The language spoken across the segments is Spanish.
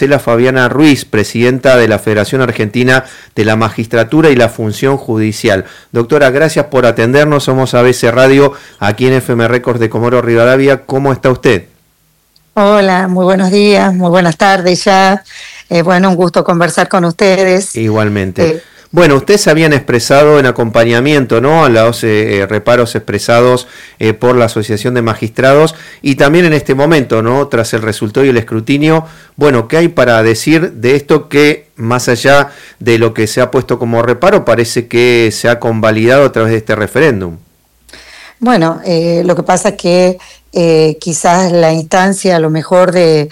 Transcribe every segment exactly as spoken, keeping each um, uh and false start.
Estela Fabiana Ruiz, presidenta de la Federación Argentina de la Magistratura y la Función Judicial. Doctora, gracias por atendernos. Somos A B C Radio, aquí en F M Records de Comodoro Rivadavia. ¿Cómo está usted? Hola, muy buenos días, muy buenas tardes ya. Eh, bueno, un gusto conversar con ustedes. Igualmente. Eh, Bueno, ustedes se habían expresado en acompañamiento, ¿no?, a los eh, reparos expresados eh, por la Asociación de Magistrados, y también en este momento, ¿no?, tras el resultado y el escrutinio, bueno, ¿qué hay para decir de esto que, más allá de lo que se ha puesto como reparo, parece que se ha convalidado a través de este referéndum? Bueno, eh, lo que pasa es que eh, quizás la instancia, a lo mejor de,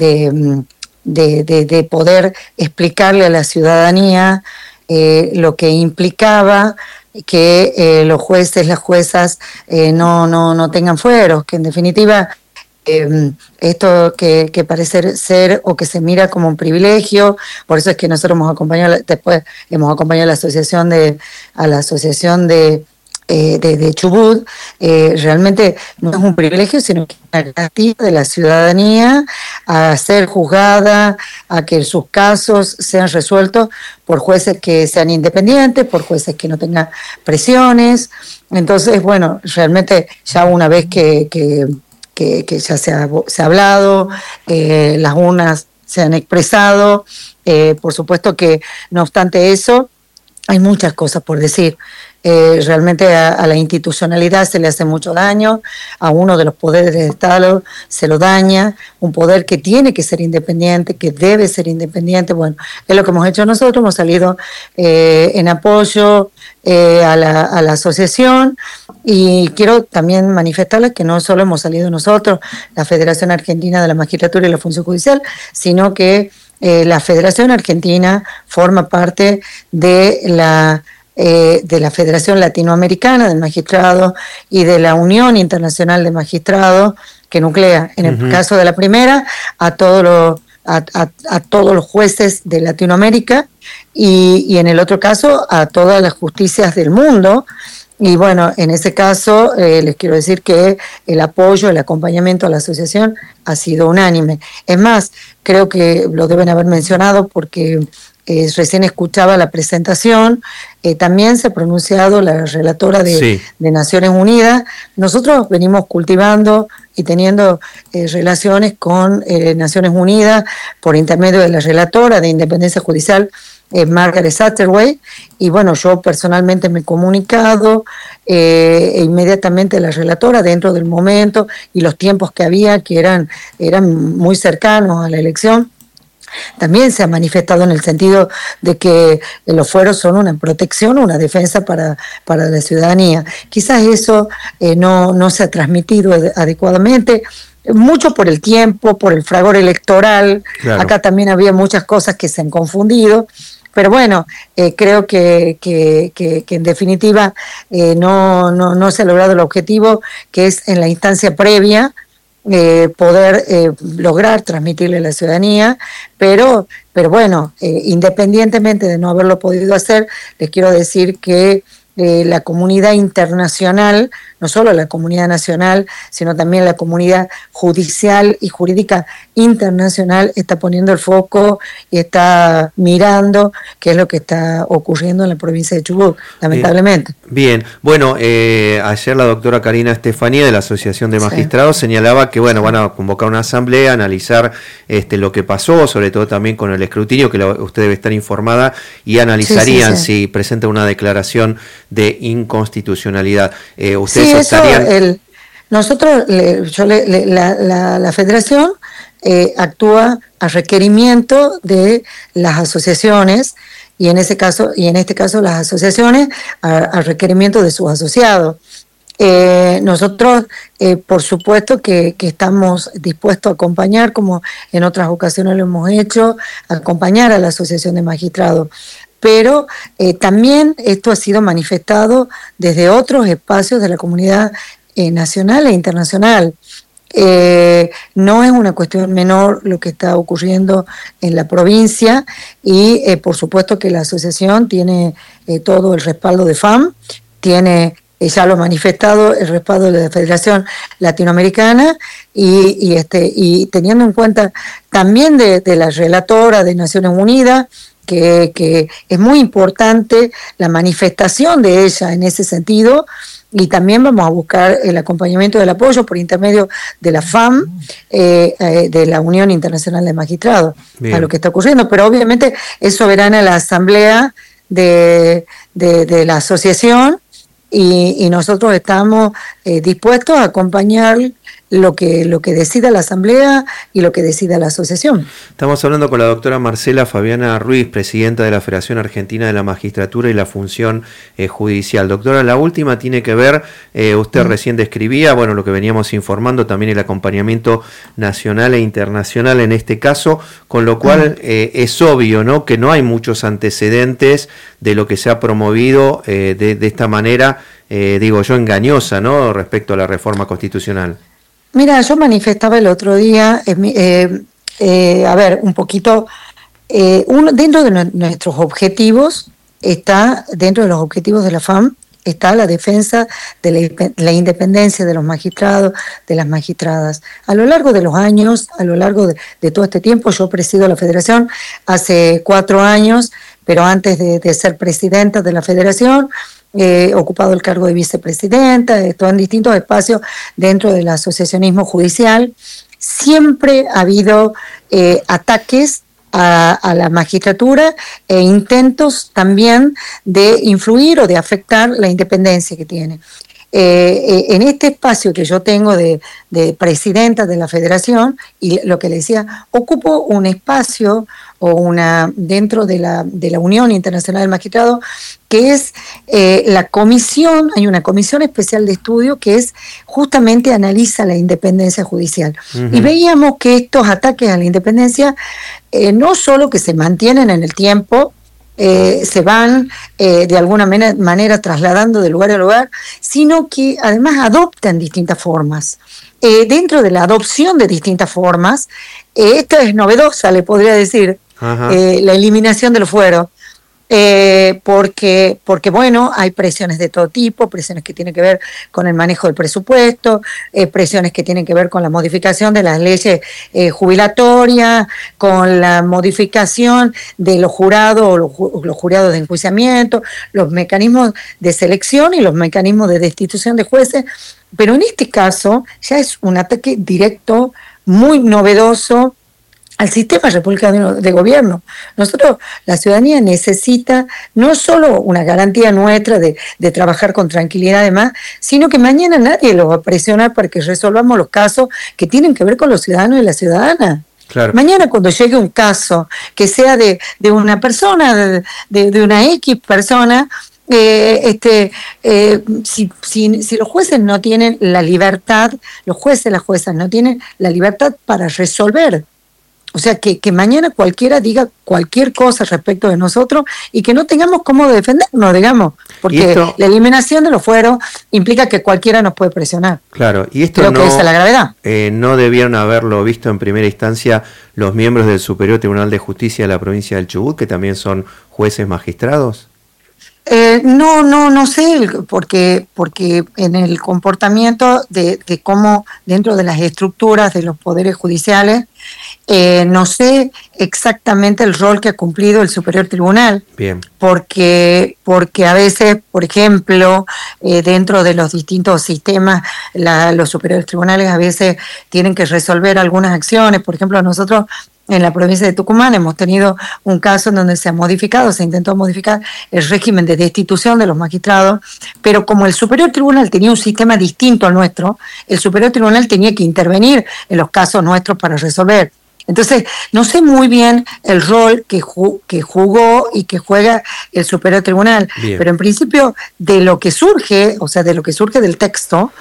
de, de, de, de poder explicarle a la ciudadanía Eh, lo que implicaba que eh, los jueces, las juezas eh, no, no, no tengan fueros, que en definitiva eh, esto que, que parece ser o que se mira como un privilegio, por eso es que nosotros hemos acompañado, después hemos acompañado a la asociación de, a la asociación de Eh, de, de Chubut, eh, realmente no es un privilegio, sino que es una garantía de la ciudadanía a ser juzgada, a que sus casos sean resueltos por jueces que sean independientes, por jueces que no tengan presiones. Entonces, bueno, realmente ya una vez que, que, que, que ya se ha, se ha hablado, eh, las urnas se han expresado, eh, por supuesto que no obstante eso, hay muchas cosas por decir. Eh, realmente a, a la institucionalidad se le hace mucho daño, a uno de los poderes del Estado se lo daña, un poder que tiene que ser independiente, que debe ser independiente. Bueno, es lo que hemos hecho nosotros, hemos salido eh, en apoyo eh, a, la, a la asociación, y quiero también manifestarles que no solo hemos salido nosotros, la Federación Argentina de la Magistratura y la Función Judicial, sino que eh, la Federación Argentina forma parte de la Eh, de la Federación Latinoamericana del Magistrado y de la Unión Internacional de Magistrados, que nuclea, en el uh-huh. caso de la primera, a todos los a, a, a todos los jueces de Latinoamérica, y, y en el otro caso a todas las justicias del mundo. Y bueno, en ese caso eh, les quiero decir que el apoyo, el acompañamiento a la asociación ha sido unánime. Es más, creo que lo deben haber mencionado porque Eh, recién escuchaba la presentación, eh, también se ha pronunciado la relatora de, sí. de Naciones Unidas. Nosotros venimos cultivando y teniendo eh, relaciones con eh, Naciones Unidas por intermedio de la relatora de Independencia Judicial, eh, Margaret Satterwhite, y bueno, yo personalmente me he comunicado eh, e inmediatamente la relatora, dentro del momento y los tiempos que había, que eran, eran muy cercanos a la elección, también se ha manifestado en el sentido de que los fueros son una protección, una defensa para, para la ciudadanía. Quizás eso eh, no, no se ha transmitido adecuadamente, mucho por el tiempo, por el fragor electoral. Claro. Acá también había muchas cosas que se han confundido, pero bueno, eh, creo que, que, que, que en definitiva eh, no, no, no se ha logrado el objetivo, que es en la instancia previa, Eh, poder eh, lograr transmitirle a la ciudadanía, pero, pero bueno, eh, independientemente de no haberlo podido hacer, les quiero decir que eh, la comunidad internacional, no solo la comunidad nacional, sino también la comunidad judicial y jurídica internacional, está poniendo el foco y está mirando qué es lo que está ocurriendo en la provincia de Chubut, lamentablemente. Bien, bien. Bueno, eh, ayer la doctora Karina Estefanía de la Asociación de Magistrados sí. señalaba que bueno, van a convocar una asamblea, analizar este, lo que pasó, sobre todo también con el escrutinio, que lo, usted debe estar informada, y analizarían sí, sí, sí. si presenta una declaración de inconstitucionalidad. Eh, ustedes sí, estarían... eso, el, nosotros, le, yo le, le, la, la, la federación eh, actúa a requerimiento de las asociaciones, y en ese caso, y en este caso las asociaciones a, a requerimiento de sus asociados. Eh, nosotros, eh, por supuesto que, que estamos dispuestos a acompañar, como en otras ocasiones lo hemos hecho, a acompañar a la Asociación de Magistrados. Pero eh, también esto ha sido manifestado desde otros espacios de la comunidad eh, nacional e internacional. Eh, no es una cuestión menor lo que está ocurriendo en la provincia, y eh, por supuesto que la asociación tiene eh, todo el respaldo de F A M, tiene eh, ya lo manifestado, el respaldo de la Federación Latinoamericana y, y, este, y teniendo en cuenta también de, de la relatora de Naciones Unidas, que, que es muy importante la manifestación de ella en ese sentido, y también vamos a buscar el acompañamiento del apoyo por intermedio de la F A M, eh, eh, de la Unión Internacional de Magistrados, Bien. a lo que está ocurriendo, pero obviamente es soberana la asamblea de, de, de la asociación y, y nosotros estamos eh, dispuestos a acompañar lo que, lo que decida la asamblea y lo que decida la asociación. Estamos hablando con la doctora Marcela Fabiana Ruiz, presidenta de la Federación Argentina de la Magistratura y la Función eh, Judicial. Doctora, la última tiene que ver, eh, usted mm. recién describía, bueno, lo que veníamos informando, también el acompañamiento nacional e internacional en este caso, con lo cual mm. eh, es obvio, ¿no?, que no hay muchos antecedentes de lo que se ha promovido eh, de, de esta manera, eh, digo yo, engañosa, ¿no?, respecto a la reforma constitucional. Mira, yo manifestaba el otro día, eh, eh, eh, a ver, un poquito, eh, uno, dentro de no, nuestros objetivos, está, dentro de los objetivos de la F A M, está la defensa de la, la independencia de los magistrados, de las magistradas. A lo largo de los años, a lo largo de, de todo este tiempo, yo presido la Federación hace cuatro años, pero antes de, de ser presidenta de la Federación, he eh, ocupado el cargo de vicepresidenta, estoy en distintos espacios dentro del asociacionismo judicial. Siempre ha habido eh, ataques a, a la magistratura e intentos también de influir o de afectar la independencia que tiene. Eh, en este espacio que yo tengo de, de presidenta de la Federación, y lo que le decía, ocupo un espacio o una dentro de la, de la Unión Internacional del Magistrado, que es eh, la comisión, hay una comisión especial de estudio que es justamente analiza la independencia judicial. Uh-huh. Y veíamos que estos ataques a la independencia eh, no solo que se mantienen en el tiempo, Eh, se van eh, de alguna manera, manera trasladando de lugar a lugar, sino que además adoptan distintas formas. Eh, dentro de la adopción de distintas formas, eh, esta es novedosa, le podría decir, eh, la eliminación de los fueros. Eh, porque, porque, bueno, hay presiones de todo tipo, presiones que tienen que ver con el manejo del presupuesto, eh, presiones que tienen que ver con la modificación de las leyes eh, jubilatorias, con la modificación de los jurados o los, los jurados de enjuiciamiento, los mecanismos de selección y los mecanismos de destitución de jueces, pero en este caso ya es un ataque directo, muy novedoso, al sistema republicano de gobierno. Nosotros, la ciudadanía necesita no solo una garantía nuestra de, de trabajar con tranquilidad además, sino que mañana nadie los va a presionar para que resolvamos los casos que tienen que ver con los ciudadanos y las ciudadanas. Claro. Mañana cuando llegue un caso que sea de, de una persona, de, de, de una X persona, eh, este, eh, si, si, si los jueces no tienen la libertad, los jueces y las juezas no tienen la libertad para resolver. O sea, que, que mañana cualquiera diga cualquier cosa respecto de nosotros y que no tengamos cómo defendernos, digamos, porque esto, la eliminación de los fueros implica que cualquiera nos puede presionar. Claro, y esto Creo no, que esa es la gravedad. Eh, no debieron haberlo visto en primera instancia los miembros del Superior Tribunal de Justicia de la provincia del Chubut, que también son jueces magistrados. Eh, no, no, no sé, porque, porque en el comportamiento de, de cómo dentro de las estructuras de los poderes judiciales, eh, no sé exactamente el rol que ha cumplido el Superior Tribunal. Bien. Porque, porque a veces, por ejemplo, eh, dentro de los distintos sistemas, la, los superiores tribunales a veces tienen que resolver algunas acciones. Por ejemplo, nosotros en la provincia de Tucumán hemos tenido un caso en donde se ha modificado, se intentó modificar el régimen de destitución de los magistrados, pero como el Superior Tribunal tenía un sistema distinto al nuestro, el Superior Tribunal tenía que intervenir en los casos nuestros para resolver. Entonces, no sé muy bien el rol que, ju- que jugó y que juega el Superior Tribunal, bien. Pero en principio de lo que surge, o sea, de lo que surge del texto,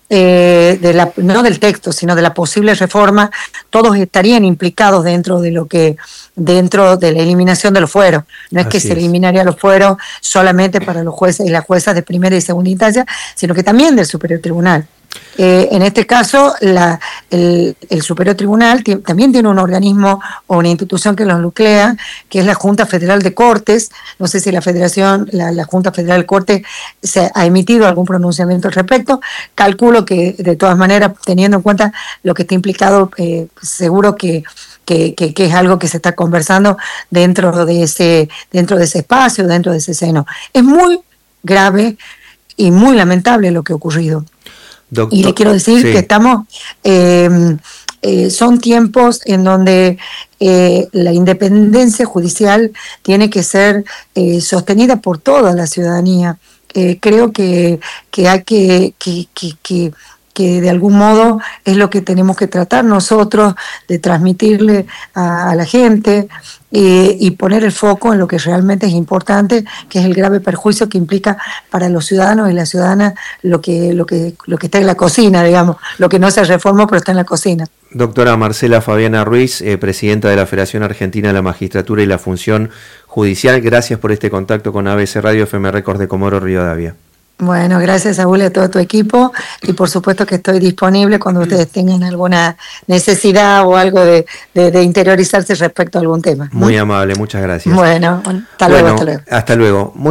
Eh, de la, no del texto, sino de la posible reforma, todos estarían implicados dentro de lo que, dentro de la eliminación de los fueros. No es Así que se es. eliminaría los fueros solamente para los jueces y las juezas de primera y segunda instancia, sino que también del Superior Tribunal. Eh, en este caso, la, el, el Superior Tribunal t- también tiene un organismo o una institución que los nuclea, que es la Junta Federal de Cortes. No sé si la Federación, la, la Junta Federal de Cortes se ha emitido algún pronunciamiento al respecto. Calculo que, de todas maneras, teniendo en cuenta lo que está implicado, eh, seguro que Que, que, que es algo que se está conversando dentro de ese dentro de ese espacio, dentro de ese seno. Es muy grave y muy lamentable lo que ha ocurrido. Doctor, y le quiero decir sí. que estamos, eh, eh, son tiempos en donde eh, la independencia judicial tiene que ser eh, sostenida por toda la ciudadanía. Eh, creo que, que hay que, que, que, que que de algún modo es lo que tenemos que tratar nosotros de transmitirle a, a la gente eh, y poner el foco en lo que realmente es importante, que es el grave perjuicio que implica para los ciudadanos y las ciudadanas lo que, lo que, lo que está en la cocina, digamos, lo que no se reformó pero está en la cocina. Doctora Marcela Fabiana Ruiz, eh, presidenta de la Federación Argentina de la Magistratura y la Función Judicial, gracias por este contacto con A B C Radio F M Records de Comodoro Rivadavia. Bueno, gracias Saúl y a todo tu equipo, y por supuesto que estoy disponible cuando ustedes tengan alguna necesidad o algo de, de, de interiorizarse respecto a algún tema. Muy amable, muchas gracias. Bueno, hasta luego, bueno, hasta luego. Hasta luego. Muy